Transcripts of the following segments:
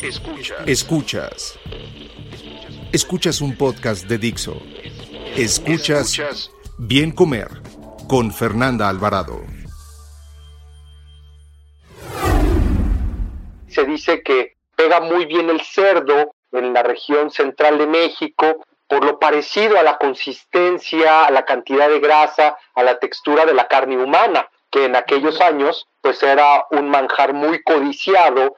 Escuchas un podcast de Dixo. Escuchas Bien Comer con Fernanda Alvarado. Se dice que pega muy bien el cerdo en la región central de México por lo parecido a la consistencia, a la cantidad de grasa, a la textura de la carne humana, que en aquellos años pues era un manjar muy codiciado.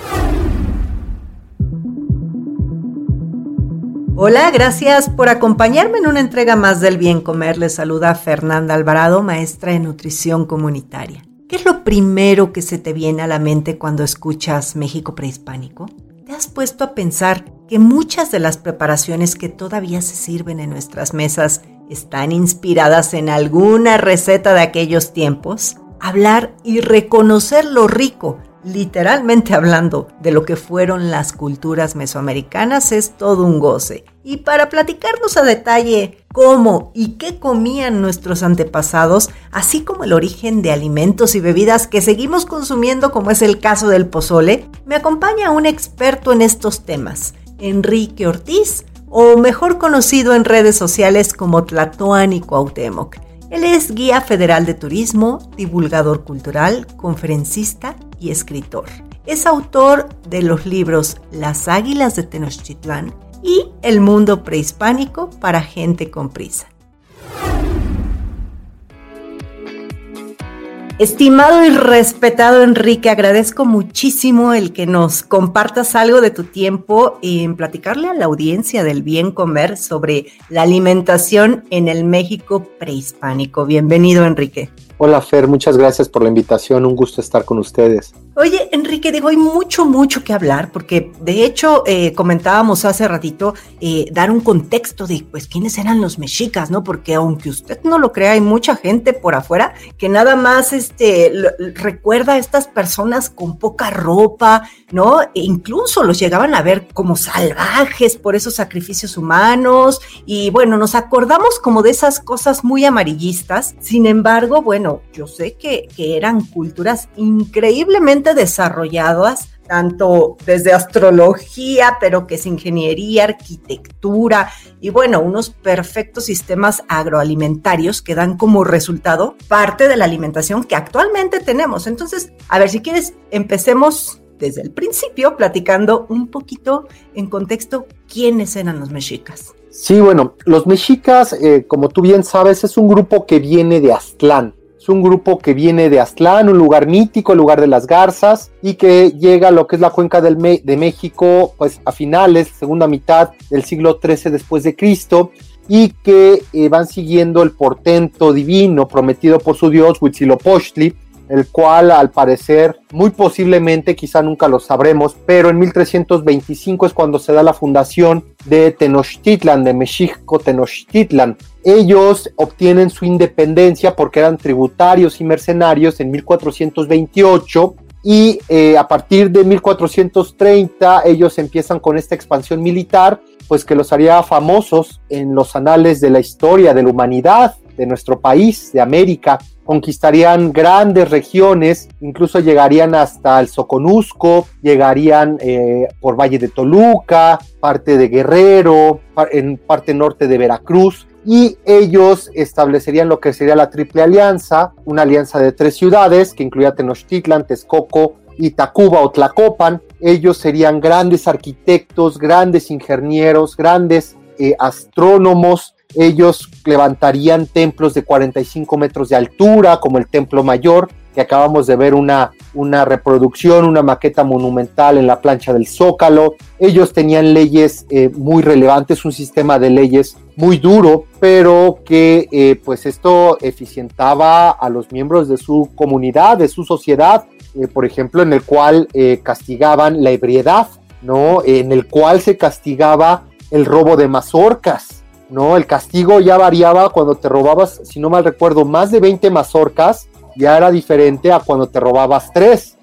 Hola, gracias por acompañarme en una entrega más del Bien Comer. Les saluda Fernanda Alvarado, maestra de nutrición comunitaria. ¿Qué es lo primero que se te viene a la mente cuando escuchas México prehispánico? ¿Te has puesto a pensar que muchas de las preparaciones que todavía se sirven en nuestras mesas están inspiradas en alguna receta de aquellos tiempos? Hablar y reconocer lo rico, literalmente hablando, de lo que fueron las culturas mesoamericanas es todo un goce. Y para platicarnos a detalle cómo y qué comían nuestros antepasados, así como el origen de alimentos y bebidas que seguimos consumiendo, como es el caso del pozole, me acompaña un experto en estos temas, Enrique Ortiz, o mejor conocido en redes sociales como Tlatoani Cuauhtémoc. Él es guía federal de turismo, divulgador cultural, conferencista y escritor. Es autor de los libros Las Águilas de Tenochtitlán y El Mundo Prehispánico para Gente con Prisa. Estimado y respetado Enrique, agradezco muchísimo el que nos compartas algo de tu tiempo en platicarle a la audiencia del Bien Comer sobre la alimentación en el México prehispánico. Bienvenido, Enrique. Hola Fer, muchas gracias por la invitación, un gusto estar con ustedes. Oye, Enrique, hay mucho que hablar, porque de hecho comentábamos hace ratito dar un contexto de pues quiénes eran los mexicas, ¿no? Porque aunque usted no lo crea, hay mucha gente por afuera que nada más recuerda a estas personas con poca ropa, ¿no? E incluso los llegaban a ver como salvajes por esos sacrificios humanos, y bueno, nos acordamos como de esas cosas muy amarillistas. Sin embargo, bueno, yo sé que eran culturas increíblemente desarrolladas, tanto desde astrología, pero que es ingeniería, arquitectura y bueno, unos perfectos sistemas agroalimentarios que dan como resultado parte de la alimentación que actualmente tenemos. Entonces, a ver, si quieres, empecemos desde el principio platicando un poquito en contexto quiénes eran los mexicas. Sí, bueno, los mexicas, como tú bien sabes, es un grupo que viene de Aztlán. Es un grupo que viene de Aztlán, un lugar mítico, el lugar de las garzas, y que llega a lo que es la cuenca de México, pues a finales, segunda mitad del siglo XIII después de Cristo, y que van siguiendo el portento divino prometido por su dios Huitzilopochtli, el cual al parecer, muy posiblemente, quizá nunca lo sabremos, pero en 1325 es cuando se da la fundación de Tenochtitlan, de México Tenochtitlan. Ellos obtienen su independencia porque eran tributarios y mercenarios en 1428 y a partir de 1430 ellos empiezan con esta expansión militar, pues que los haría famosos en los anales de la historia de la humanidad de nuestro país, de América. Conquistarían grandes regiones, incluso llegarían hasta el Soconusco, llegarían por Valle de Toluca, parte de Guerrero, en parte norte de Veracruz, y ellos establecerían lo que sería la Triple Alianza, una alianza de 3 ciudades que incluía Tenochtitlan, Texcoco y Tacuba o Tlacopan. Ellos serían grandes arquitectos, grandes ingenieros, grandes astrónomos. Ellos levantarían templos de 45 metros de altura, como el Templo Mayor, que acabamos de ver una reproducción, una maqueta monumental en la plancha del Zócalo. Ellos tenían leyes muy relevantes, un sistema de leyes muy duro, pero que pues esto eficientaba a los miembros de su comunidad, de su sociedad, por ejemplo, en el cual castigaban la ebriedad, ¿no? En el cual se castigaba el robo de mazorcas, ¿no? El castigo ya variaba cuando te robabas, si no mal recuerdo, más de 20 mazorcas, ya era diferente a cuando te robabas 3.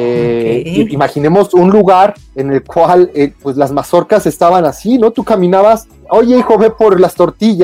Imaginemos un lugar en el cual pues las mazorcas estaban así, ¿no? Tú caminabas, oye hijo, ve por las tortillas,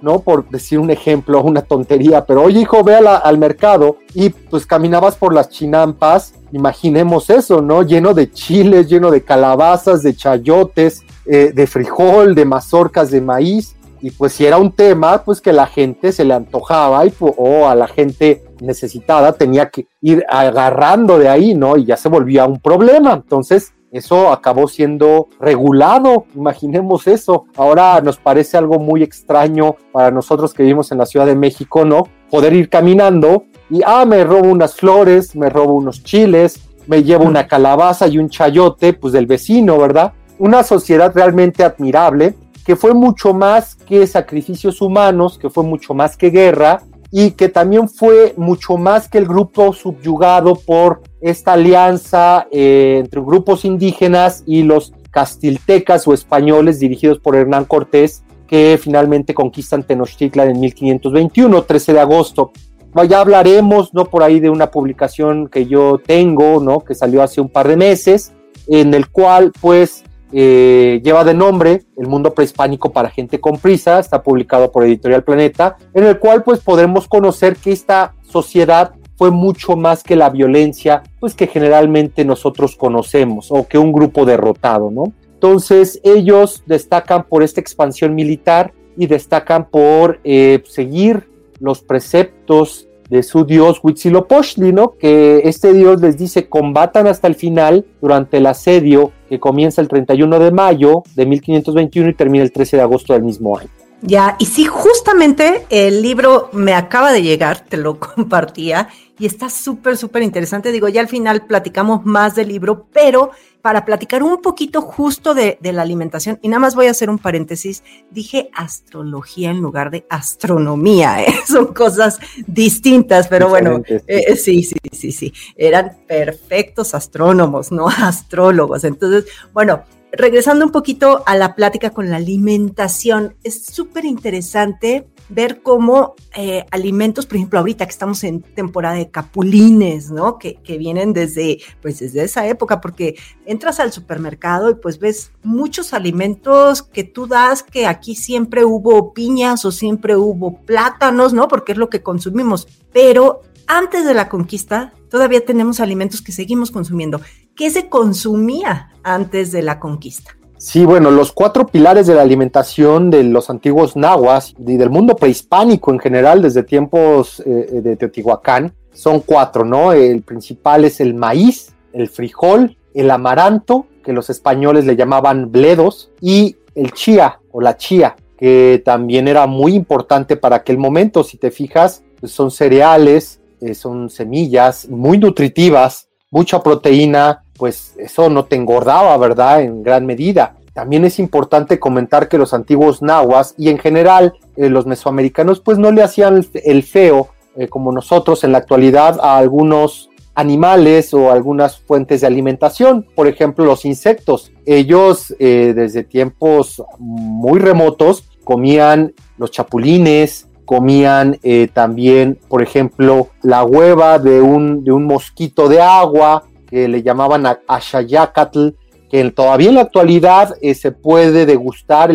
¿no? Por decir un ejemplo, una tontería, pero oye hijo, ve al mercado y pues caminabas por las chinampas, imaginemos eso, ¿no? Lleno de chiles, lleno de calabazas, de chayotes, de frijol, de mazorcas de maíz, y pues si era un tema, pues que la gente se le antojaba o a la gente necesitada tenía que ir agarrando de ahí, ¿no? Y ya se volvía un problema. Entonces eso acabó siendo regulado, imaginemos eso. Ahora nos parece algo muy extraño para nosotros que vivimos en la Ciudad de México, ¿no? Poder ir caminando y, me robo unas flores, me robo unos chiles, me llevo una calabaza y un chayote, pues del vecino, ¿verdad? Una sociedad realmente admirable, que fue mucho más que sacrificios humanos, que fue mucho más que guerra, y que también fue mucho más que el grupo subyugado por esta alianza entre grupos indígenas y los castiltecas o españoles dirigidos por Hernán Cortés, que finalmente conquistan Tenochtitlan en 1521, 13 de agosto. Ya hablaremos, ¿no? Por ahí de una publicación que yo tengo, ¿no? Que salió hace un par de meses, en el cual pues lleva de nombre El mundo prehispánico para gente con prisa, está publicado por Editorial Planeta, en el cual pues podremos conocer que esta sociedad fue mucho más que la violencia pues que generalmente nosotros conocemos, o que un grupo derrotado, ¿no? Entonces ellos destacan por esta expansión militar y destacan por seguir los preceptos de su dios Huitzilopochtli, ¿no? Que este dios les dice combatan hasta el final durante el asedio que comienza el 31 de mayo de 1521 y termina el 13 de agosto del mismo año. Ya, y sí, justamente el libro me acaba de llegar, te lo compartía, y está súper, súper interesante. Digo, ya al final platicamos más del libro, pero para platicar un poquito justo de la alimentación, y nada más voy a hacer un paréntesis, dije astrología en lugar de astronomía, son cosas distintas, pero diferentes. Bueno, sí, eran perfectos astrónomos, no astrólogos. Entonces, bueno, regresando un poquito a la plática con la alimentación, es súper interesante ver cómo alimentos, por ejemplo, ahorita que estamos en temporada de capulines, ¿no? Que vienen desde esa época, porque entras al supermercado y pues ves muchos alimentos que tú das que aquí siempre hubo piñas o siempre hubo plátanos, ¿no? Porque es lo que consumimos, pero antes de la conquista todavía tenemos alimentos que seguimos consumiendo. ¿Qué se consumía antes de la conquista? Sí, bueno, los 4 pilares de la alimentación de los antiguos nahuas y del mundo prehispánico en general, desde tiempos de Teotihuacán, son 4, ¿no? El principal es el maíz, el frijol, el amaranto, que los españoles le llamaban bledos, y el chía o la chía, que también era muy importante para aquel momento. Si te fijas, pues son cereales, son semillas muy nutritivas, mucha proteína, pues eso no te engordaba, ¿verdad? En gran medida. También es importante comentar que los antiguos nahuas y en general los mesoamericanos pues no le hacían el feo como nosotros en la actualidad a algunos animales o algunas fuentes de alimentación. Por ejemplo, los insectos. Ellos desde tiempos muy remotos comían los chapulines, comían también, por ejemplo, la hueva de un mosquito de agua, que le llamaban Axayacatl, que todavía en la actualidad se puede degustar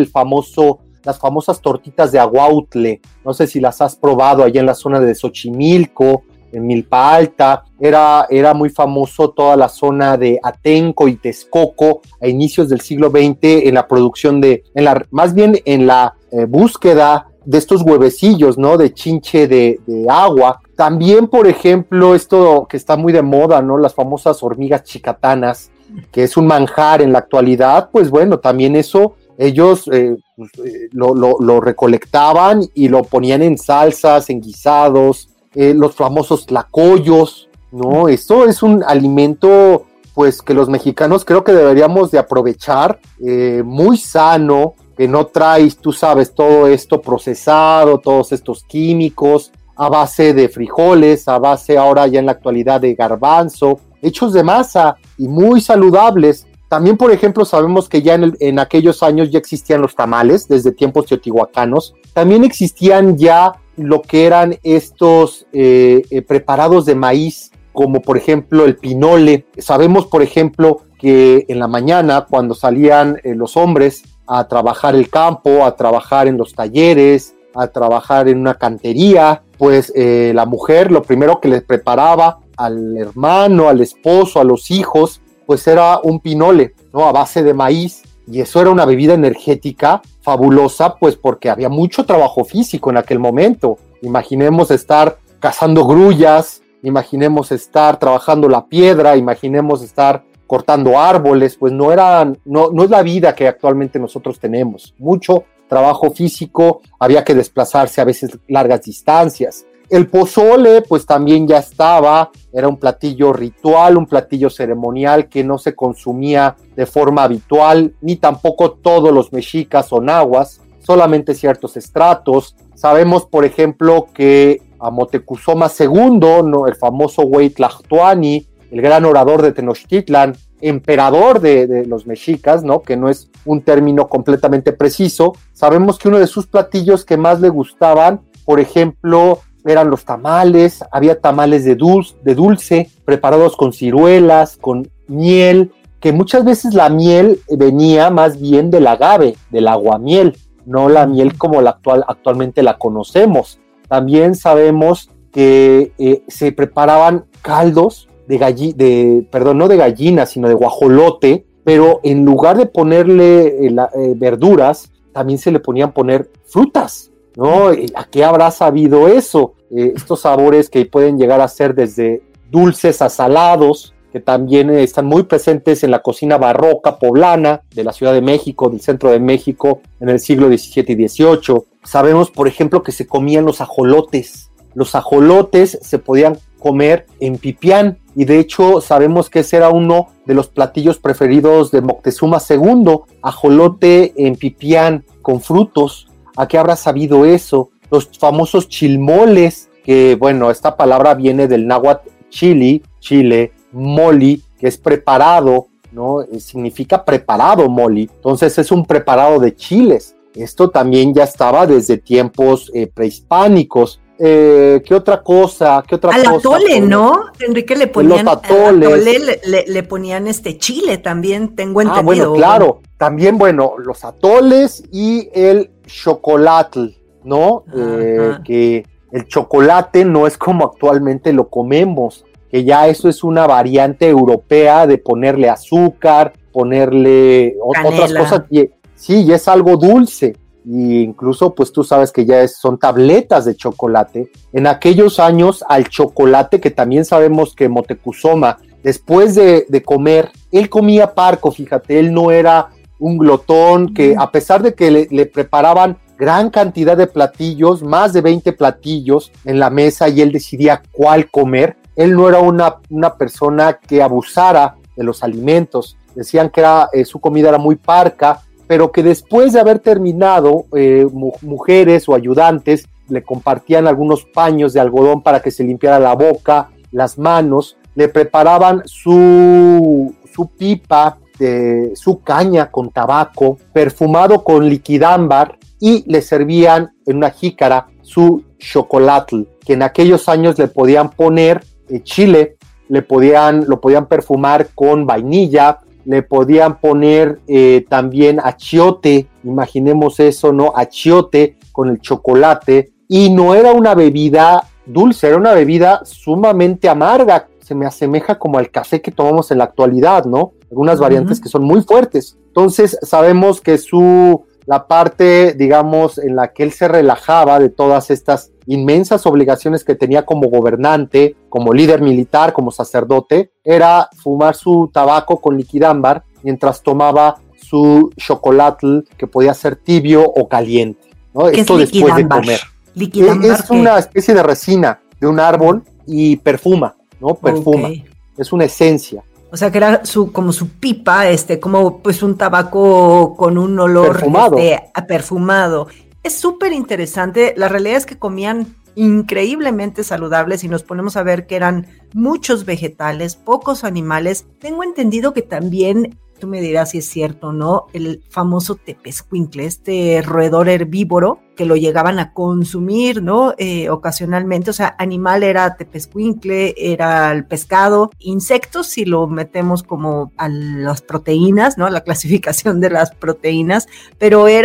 las famosas tortitas de aguautle. No sé si las has probado allá en la zona de Xochimilco, en Milpa Alta. Era muy famoso toda la zona de Atenco y Texcoco a inicios del siglo XX en la producción más bien en la búsqueda de estos huevecillos, ¿no? De chinche de agua. También, por ejemplo, esto que está muy de moda, ¿no? Las famosas hormigas chicatanas, que es un manjar en la actualidad. Pues bueno, también eso ellos lo recolectaban y lo ponían en salsas, en guisados, los famosos tlacoyos, ¿no? Esto es un alimento pues que los mexicanos creo que deberíamos de aprovechar, muy sano, que no trae, tú sabes, todo esto procesado, todos estos químicos, a base de frijoles, a base ahora ya en la actualidad de garbanzo, hechos de masa y muy saludables. También, por ejemplo, sabemos que ya en aquellos años ya existían los tamales, desde tiempos teotihuacanos. También existían ya lo que eran estos preparados de maíz, como por ejemplo el pinole. Sabemos, por ejemplo, que en la mañana, cuando salían los hombres a trabajar el campo, a trabajar en los talleres, a trabajar en una cantería, pues la mujer lo primero que le preparaba al hermano, al esposo, a los hijos, pues era un pinole, ¿no? A base de maíz, y eso era una bebida energética fabulosa, pues porque había mucho trabajo físico en aquel momento. Imaginemos estar cazando grullas, imaginemos estar trabajando la piedra, imaginemos estar cortando árboles, pues no es la vida que actualmente nosotros tenemos. Mucho trabajo físico, había que desplazarse a veces largas distancias. El pozole, pues también ya estaba, era un platillo ritual, un platillo ceremonial que no se consumía de forma habitual, ni tampoco todos los mexicas o nahuas, solamente ciertos estratos. Sabemos, por ejemplo, que a Moctezuma II, ¿no? El famoso Huey Tlactuani, el gran orador de Tenochtitlan, emperador de los mexicas, ¿no? Que no es un término completamente preciso. Sabemos que uno de sus platillos que más le gustaban, por ejemplo, eran los tamales. Había tamales de dulce, preparados con ciruelas, con miel, que muchas veces la miel venía más bien del agave, del aguamiel, no la miel como actualmente la conocemos. También sabemos que se preparaban caldos no de gallina, sino de guajolote, pero en lugar de ponerle verduras, también se le ponían poner frutas, ¿no? ¿A qué habrá sabido eso? Estos sabores que pueden llegar a ser desde dulces a salados, que también están muy presentes en la cocina barroca poblana de la Ciudad de México, del centro de México, en el siglo XVII y XVIII. Sabemos, por ejemplo, que se comían los ajolotes. Los ajolotes se podían comer en pipián, y de hecho sabemos que ese era uno de los platillos preferidos de Moctezuma II, ajolote en pipián con frutos. ¿A qué habrá sabido eso? Los famosos chilmoles, que bueno, esta palabra viene del náhuatl chile, moli, que es preparado, ¿no? Significa preparado moli, entonces es un preparado de chiles. Esto también ya estaba desde tiempos prehispánicos. ¿Qué otra cosa? Al atole, ¿no? Enrique, le ponían los atoles. Al atole le ponían chile también, tengo entendido. Bueno, claro. También, los atoles y el chocolatl, ¿no? Que el chocolate no es como actualmente lo comemos, que ya eso es una variante europea de ponerle azúcar, ponerle otras cosas. Sí, y es algo dulce. Y incluso pues tú sabes que ya son tabletas de chocolate. En aquellos años al chocolate, que también sabemos que Moctezuma, después de comer, él comía parco, fíjate, él no era un glotón, que a pesar de que le preparaban gran cantidad de platillos, más de 20 platillos en la mesa, y él decidía cuál comer, él no era una persona que abusara de los alimentos. Decían que su comida era muy parca, pero que después de haber terminado, mujeres o ayudantes le compartían algunos paños de algodón para que se limpiara la boca, las manos, le preparaban su pipa, su caña con tabaco, perfumado con liquidámbar, y le servían en una jícara su chocolatl, que en aquellos años le podían poner chile, lo podían perfumar con vainilla, le podían poner también achiote, imaginemos eso, ¿no? Achiote con el chocolate, y no era una bebida dulce, era una bebida sumamente amarga. Se me asemeja como al café que tomamos en la actualidad, ¿no? Algunas variantes que son muy fuertes. Entonces sabemos que la parte, digamos, en la que él se relajaba de todas estas inmensas obligaciones que tenía como gobernante, como líder militar, como sacerdote, era fumar su tabaco con liquidámbar mientras tomaba su chocolatl, que podía ser tibio o caliente, ¿no? Esto después de comer. Es una especie de resina de un árbol y perfuma, ¿no? Perfuma. Okay. Es una esencia. O sea que era como su pipa, como pues un tabaco con un olor perfumado. Es súper interesante. La realidad es que comían increíblemente saludables, y nos ponemos a ver que eran muchos vegetales, pocos animales. Tengo entendido que también, tú me dirás si es cierto, ¿no? El famoso tepezcuintle, roedor herbívoro, que lo llegaban a consumir, ¿no? Ocasionalmente, o sea, animal era tepezcuintle, era el pescado, insectos si lo metemos como a las proteínas, ¿no? La clasificación de las proteínas, pero era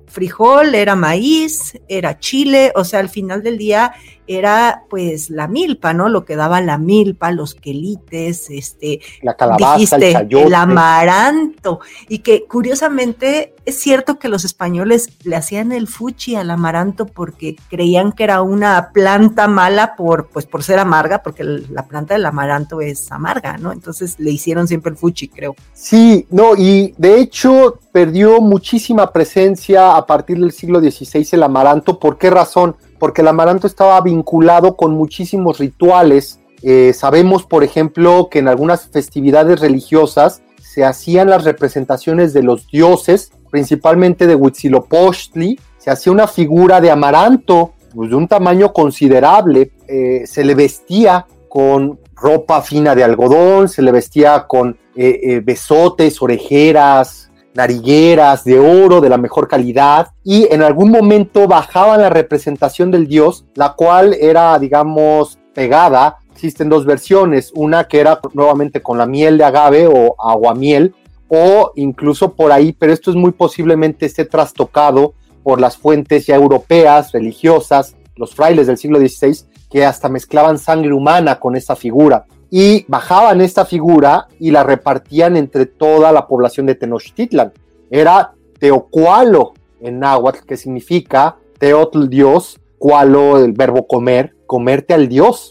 frijol, era maíz, era chile, o sea, al final del día era pues la milpa, ¿no? Lo que daba la milpa, los quelites, la calabaza, dijiste, el chayote, el amaranto, y que curiosamente es cierto que los españoles le hacían el fuchi al amaranto porque creían que era una planta mala por ser amarga, porque la planta del amaranto es amarga, ¿no? Entonces le hicieron siempre el fuchi, creo. Sí, no, y de hecho perdió muchísima presencia a partir del siglo XVI el amaranto. ¿Por qué razón? Porque el amaranto estaba vinculado con muchísimos rituales. Sabemos, por ejemplo, que en algunas festividades religiosas se hacían las representaciones de los dioses, principalmente de Huitzilopochtli. Se hacía una figura de amaranto, pues, de un tamaño considerable. Se le vestía con ropa fina de algodón, se le vestía con besotes, orejeras, narigueras de oro de la mejor calidad, y en algún momento bajaban la representación del dios, la cual era, digamos, pegada. Existen dos versiones, una que era nuevamente con la miel de agave o aguamiel, o incluso por ahí, pero esto es muy posiblemente esté trastocado por las fuentes ya europeas, religiosas, los frailes del siglo XVI, que hasta mezclaban sangre humana con esta figura, y bajaban esta figura y la repartían entre toda la población de Tenochtitlan. Era Teocualo en náhuatl, que significa Teotl, Dios, cualo, el verbo comer, comerte al Dios.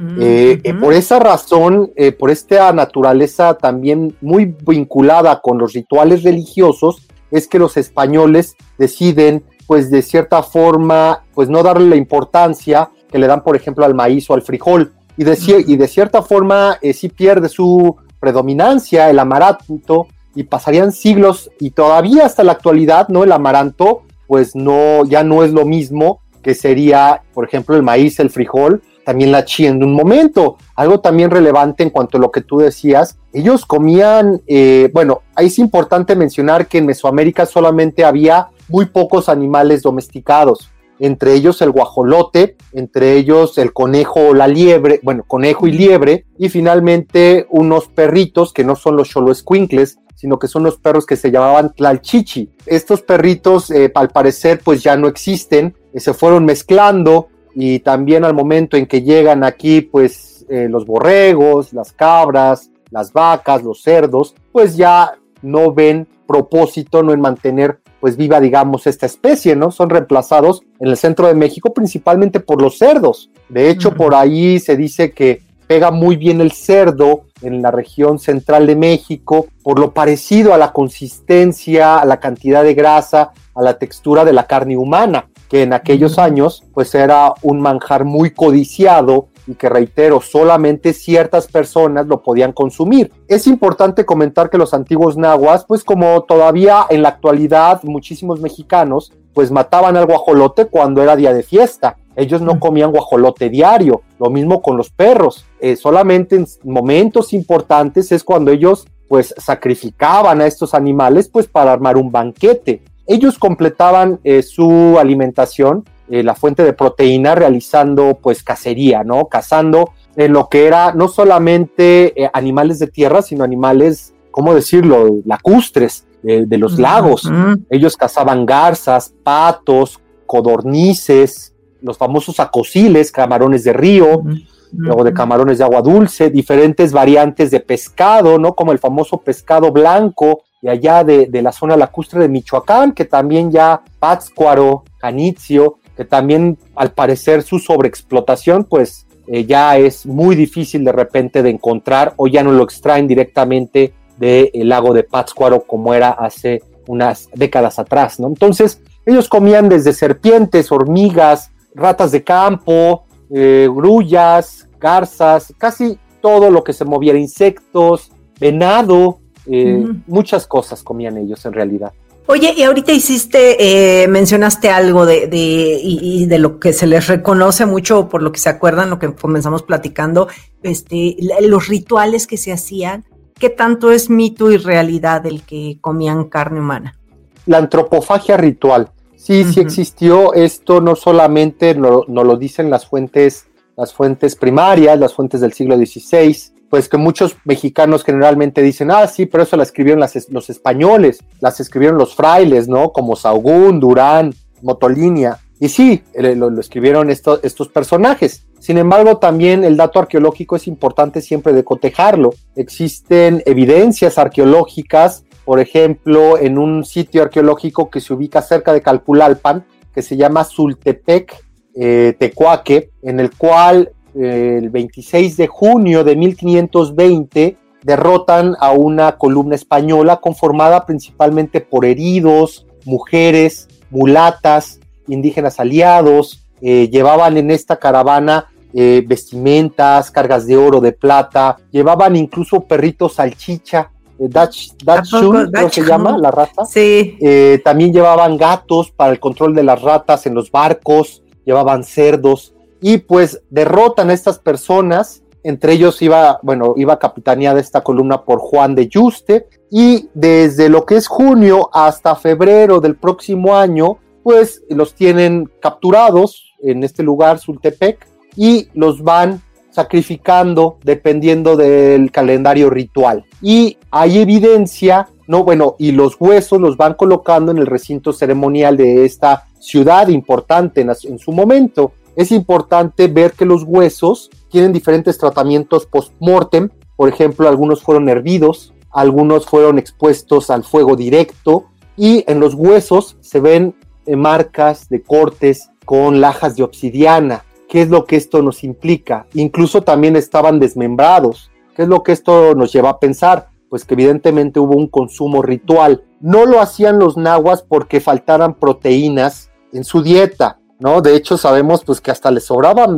Por esa razón, por esta naturaleza también muy vinculada con los rituales religiosos, es que los españoles deciden, pues de cierta forma, pues no darle la importancia que le dan, por ejemplo, al maíz o al frijol, y de cierta forma sí pierde su predominancia el amaranto, y pasarían siglos, y todavía hasta la actualidad, ¿no? El amaranto, pues ya no es lo mismo que sería, por ejemplo, el maíz, el frijol, también la chía en un momento. Algo también relevante en cuanto a lo que tú decías, ellos comían, bueno, ahí es importante mencionar que en Mesoamérica solamente había muy pocos animales domesticados, entre ellos el guajolote, entre ellos el conejo o la liebre, bueno, conejo y liebre, y finalmente unos perritos que no son los xoloescuincles, sino que son los perros que se llamaban tlalchichi. Estos perritos, al parecer, pues ya no existen, se fueron mezclando, y también al momento en que llegan aquí, pues los borregos, las cabras, las vacas, los cerdos, pues ya no ven propósito, no en mantener pues viva, digamos, esta especie, ¿no? Son reemplazados en el centro de México principalmente por los cerdos. De hecho, por ahí se dice que pega muy bien el cerdo en la región central de México por lo parecido a la consistencia, a la cantidad de grasa, a la textura de la carne humana, que en aquellos años pues era un manjar muy codiciado y que, reitero, solamente ciertas personas lo podían consumir. Es importante comentar que los antiguos nahuas, pues como todavía en la actualidad muchísimos mexicanos, pues mataban al guajolote cuando era día de fiesta. Ellos no comían guajolote diario, lo mismo con los perros. Solamente en momentos importantes es cuando ellos pues sacrificaban a estos animales pues para armar un banquete. Ellos completaban su alimentación, la fuente de proteína, realizando pues cacería, ¿no? Cazando lo que era no solamente animales de tierra, sino animales, ¿cómo decirlo?, lacustres de los lagos. Ellos cazaban garzas, patos, codornices, los famosos acosiles, camarones de río, luego de camarones de agua dulce, diferentes variantes de pescado, ¿no? Como el famoso pescado blanco de allá de la zona lacustre de Michoacán, que también ya Pátzcuaro, Janitzio, que también al parecer su sobreexplotación pues ya es muy difícil de repente de encontrar, o ya no lo extraen directamente del lago de Pátzcuaro como era hace unas décadas atrás, ¿no? Entonces ellos comían desde serpientes, hormigas, ratas de campo, grullas, garzas, casi todo lo que se moviera, insectos, venado, muchas cosas comían ellos en realidad. Oye, y ahorita mencionaste algo de lo que se les reconoce mucho, por lo que se acuerdan, lo que comenzamos platicando, los rituales que se hacían. ¿Qué tanto es mito y realidad el que comían carne humana? La antropofagia ritual, sí existió. Esto no solamente nos lo dicen las fuentes primarias, las fuentes del siglo XVI, pues que muchos mexicanos generalmente dicen, sí, pero eso la escribieron los españoles, las escribieron los frailes, ¿no? Como Sahagún, Durán, Motolinia. Y sí, lo escribieron estos personajes. Sin embargo, también el dato arqueológico es importante siempre de cotejarlo. Existen evidencias arqueológicas, por ejemplo, en un sitio arqueológico que se ubica cerca de Calpulalpan, que se llama Sultepec, Tecuaque, en el cual el 26 de junio de 1520 derrotan a una columna española conformada principalmente por heridos, mujeres, mulatas, indígenas aliados. Llevaban en esta caravana vestimentas, cargas de oro, de plata, llevaban incluso perritos salchicha, Dachshund, creo que se llama la raza. Sí. También llevaban gatos para el control de las ratas en los barcos, llevaban cerdos, y pues derrotan a estas personas. Entre ellos iba capitaneada esta columna por Juan de Yuste, y desde lo que es junio hasta febrero del próximo año, pues los tienen capturados en este lugar, Sultepec, y los van sacrificando dependiendo del calendario ritual. Y hay evidencia, y los huesos los van colocando en el recinto ceremonial de esta ciudad importante en su momento. Es importante ver que los huesos tienen diferentes tratamientos post-mortem. Por ejemplo, algunos fueron hervidos, algunos fueron expuestos al fuego directo, y en los huesos se ven marcas de cortes con lajas de obsidiana. ¿Qué es lo que esto nos implica? Incluso también estaban desmembrados. ¿Qué es lo que esto nos lleva a pensar? Pues que evidentemente hubo un consumo ritual. No lo hacían los nahuas porque faltaran proteínas en su dieta, ¿no? De hecho sabemos pues que hasta les sobraban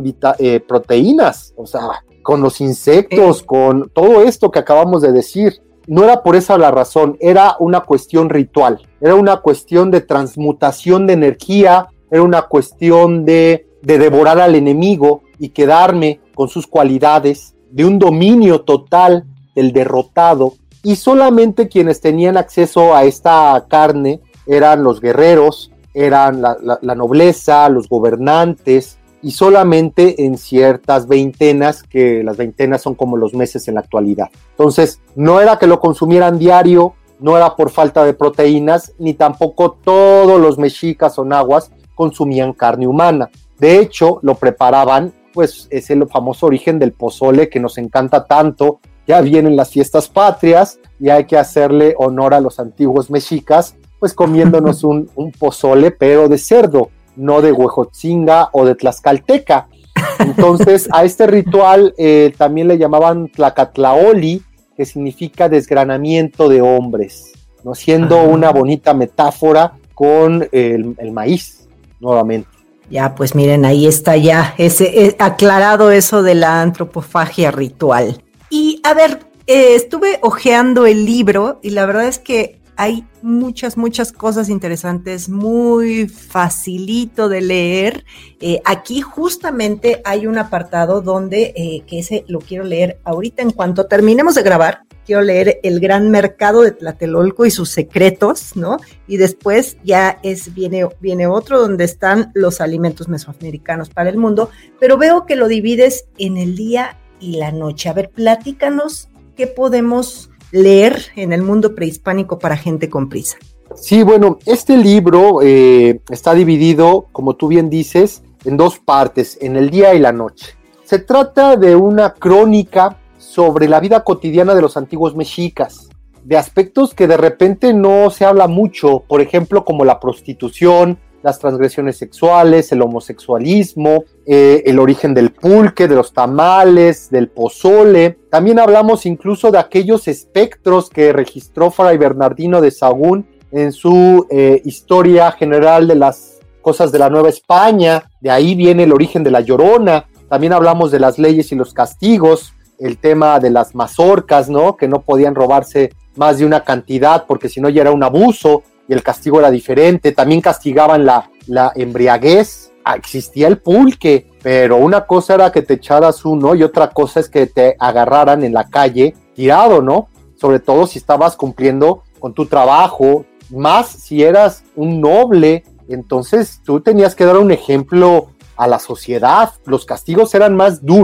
proteínas, o sea, con los insectos, con todo esto que acabamos de decir. No era por esa la razón, era una cuestión ritual, era una cuestión de transmutación de energía, era una cuestión de devorar al enemigo y quedarme con sus cualidades, de un dominio total del derrotado, y solamente quienes tenían acceso a esta carne eran los guerreros, eran la nobleza, los gobernantes, y solamente en ciertas veintenas, que las veintenas son como los meses en la actualidad. Entonces, no era que lo consumieran diario, no era por falta de proteínas, ni tampoco todos los mexicas o nahuas consumían carne humana. De hecho, lo preparaban, pues es el famoso origen del pozole que nos encanta tanto. Ya vienen las fiestas patrias y hay que hacerle honor a los antiguos mexicas, pues comiéndonos un pozole, pero de cerdo, no de Huejotzinga o de Tlaxcalteca. Entonces, a este ritual también le llamaban Tlacatlaoli, que significa desgranamiento de hombres, ¿no? Siendo una bonita metáfora con el maíz, nuevamente. Ya, pues miren, ahí está ya aclarado eso de la antropofagia ritual. Y a ver, estuve hojeando el libro y la verdad es que hay muchas cosas interesantes, muy facilito de leer. Aquí justamente hay un apartado donde, que ese lo quiero leer ahorita en cuanto terminemos de grabar. Quiero leer El Gran Mercado de Tlatelolco y sus secretos, ¿no? Y después ya viene otro donde están los alimentos mesoamericanos para el mundo, pero veo que lo divides en el día y la noche. A ver, platícanos qué podemos leer en el mundo prehispánico para gente con prisa. Sí, bueno, este libro está dividido, como tú bien dices, en dos partes, en el día y la noche. Se trata de una crónica sobre la vida cotidiana de los antiguos mexicas, de aspectos que de repente no se habla mucho, por ejemplo, como la prostitución, las transgresiones sexuales, el homosexualismo, el origen del pulque, de los tamales, del pozole. También hablamos incluso de aquellos espectros que registró Fray Bernardino de Sahagún en su historia general de las cosas de la Nueva España. De ahí viene el origen de la Llorona. También hablamos de las leyes y los castigos, el tema de las mazorcas, ¿no? Que no podían robarse más de una cantidad porque si no ya era un abuso y el castigo era diferente. También castigaban la embriaguez. Existía el pulque, pero una cosa era que te echaras uno y otra cosa es que te agarraran en la calle tirado, ¿no? Sobre todo si estabas cumpliendo con tu trabajo, más si eras un noble, entonces tú tenías que dar un ejemplo a la sociedad. Los castigos eran más duros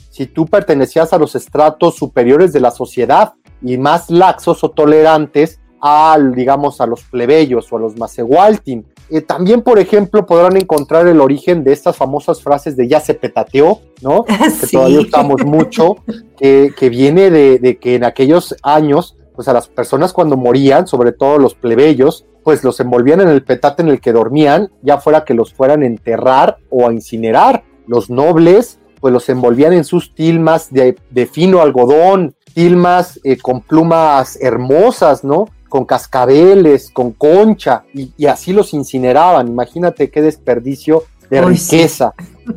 si tú pertenecías a los estratos superiores de la sociedad y más laxos o tolerantes digamos, a los plebeyos o a los macehualtin. También, por ejemplo, podrán encontrar el origen de estas famosas frases de ya se petateó, ¿no? Que sí. Todavía usamos mucho, que viene de que en aquellos años, pues a las personas cuando morían, sobre todo los plebeyos, pues los envolvían en el petate en el que dormían, ya fuera que los fueran a enterrar o a incinerar. Los nobles, pues los envolvían en sus tilmas de fino algodón, tilmas con plumas hermosas, ¿no? Con cascabeles, con concha, y así los incineraban. Imagínate qué desperdicio de riqueza, sí.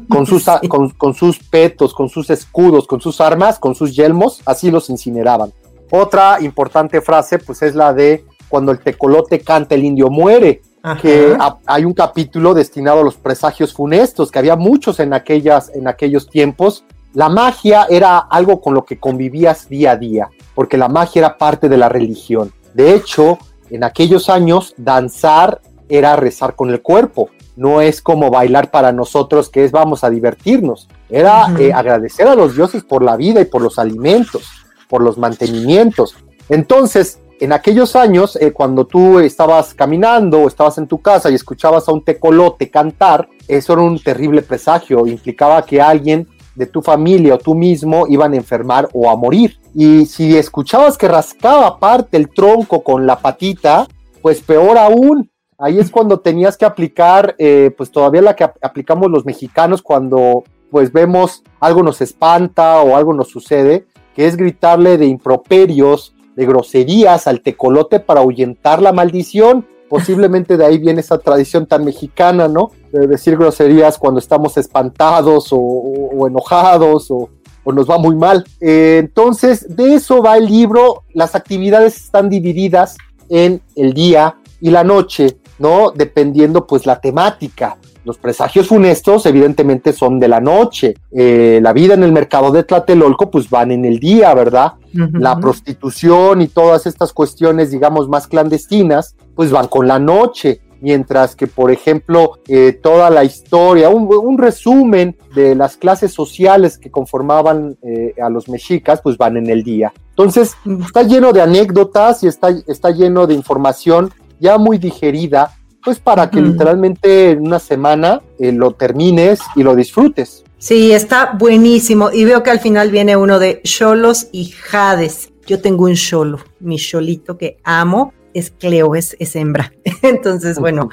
con sus petos, con sus escudos, con sus armas, con sus yelmos, así los incineraban. Otra importante frase, pues es la de cuando el tecolote canta, el indio muere. Ajá. Que hay un capítulo destinado a los presagios funestos, que había muchos en aquellos tiempos. La magia era algo con lo que convivías día a día, porque la magia era parte de la religión. De hecho, en aquellos años, danzar era rezar con el cuerpo. No es como bailar para nosotros, que es vamos a divertirnos. Era agradecer a los dioses por la vida y por los alimentos, por los mantenimientos. Entonces, en aquellos años, cuando tú estabas caminando o estabas en tu casa y escuchabas a un tecolote cantar, eso era un terrible presagio. Implicaba que alguien de tu familia o tú mismo iban a enfermar o a morir. Y si escuchabas que rascaba aparte el tronco con la patita, pues peor aún. Ahí es cuando tenías que aplicar, pues todavía la que aplicamos los mexicanos cuando pues vemos algo nos espanta o algo nos sucede, que es gritarle de improperios, de groserías al tecolote para ahuyentar la maldición. Posiblemente de ahí viene esa tradición tan mexicana, ¿no? De decir groserías cuando estamos espantados o enojados o nos va muy mal. Entonces, de eso va el libro. Las actividades están divididas en el día y la noche, ¿no? Dependiendo, pues, la temática. Los presagios funestos, evidentemente, son de la noche. La vida en el mercado de Tlatelolco, pues, van en el día, ¿verdad? Uh-huh. La prostitución y todas estas cuestiones, digamos, más clandestinas, pues, van con la noche. Mientras que, por ejemplo, toda la historia, un resumen de las clases sociales que conformaban a los mexicas, pues van en el día. Entonces, está lleno de anécdotas y está lleno de información ya muy digerida, pues para que literalmente en una semana lo termines y lo disfrutes. Sí, está buenísimo. Y veo que al final viene uno de xolos y jades. Yo tengo un xolo, mi xolito que amo. Es Cleo, es hembra. Entonces, bueno,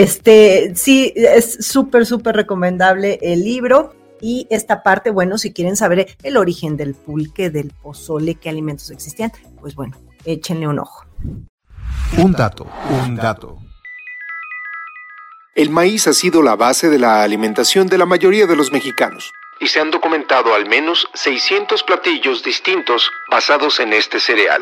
sí, es súper recomendable el libro. Y esta parte, bueno, si quieren saber el origen del pulque, del pozole, qué alimentos existían, pues bueno, échenle un ojo. Un dato. El maíz ha sido la base de la alimentación de la mayoría de los mexicanos. Y se han documentado al menos 600 platillos distintos basados en este cereal.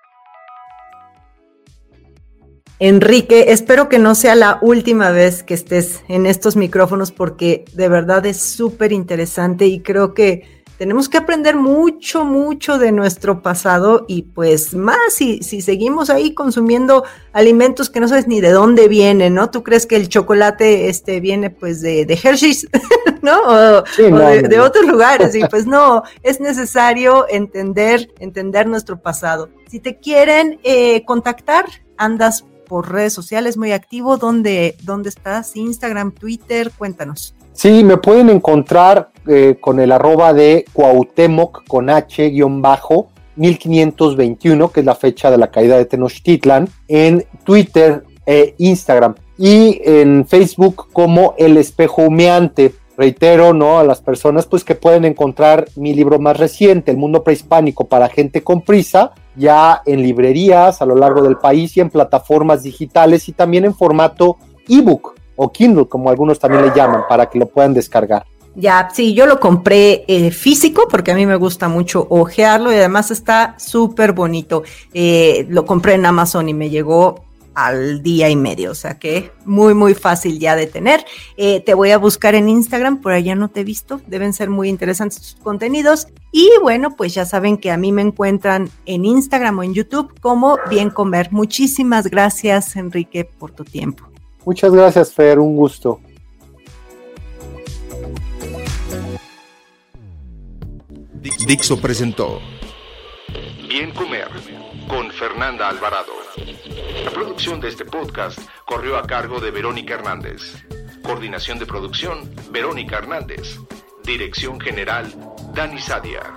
Enrique, espero que no sea la última vez que estés en estos micrófonos porque de verdad es súper interesante y creo que tenemos que aprender mucho de nuestro pasado y pues más si seguimos ahí consumiendo alimentos que no sabes ni de dónde vienen, ¿no? ¿Tú crees que el chocolate viene pues de Hershey's, ¿no? O de otros lugares y pues no, es necesario entender nuestro pasado. Si te quieren contactar, andas por redes sociales muy activo, ¿dónde estás? Instagram, Twitter, cuéntanos. Sí, me pueden encontrar con el @ de Cuauhtémoc con H-1521, que es la fecha de la caída de Tenochtitlan, en Twitter e Instagram, y en Facebook como El Espejo Humeante. Reitero, ¿no?, a las personas pues que pueden encontrar mi libro más reciente, El Mundo Prehispánico para Gente con Prisa, ya en librerías a lo largo del país y en plataformas digitales y también en formato ebook o Kindle, como algunos también le llaman, para que lo puedan descargar. Ya, sí, yo lo compré físico porque a mí me gusta mucho hojearlo y además está súper bonito. Lo compré en Amazon y me llegó al día y medio, o sea que muy fácil ya de tener. Te voy a buscar en Instagram, por allá no te he visto, deben ser muy interesantes tus contenidos. Y bueno, pues ya saben que a mí me encuentran en Instagram o en YouTube como Bien Comer. Muchísimas gracias, Enrique, por tu tiempo. Muchas gracias, Fer, un gusto. Dixo presentó Bien Comer con Fernanda Alvarado. La producción de este podcast corrió a cargo de Verónica Hernández. Coordinación de producción, Verónica Hernández. Dirección General, Dani Sadia.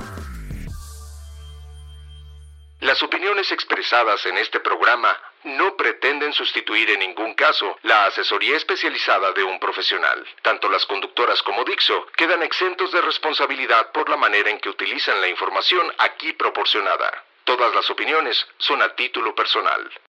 Las opiniones expresadas en este programa no pretenden sustituir en ningún caso la asesoría especializada de un profesional. Tanto las conductoras como Dixo quedan exentos de responsabilidad por la manera en que utilizan la información aquí proporcionada. Todas las opiniones son a título personal.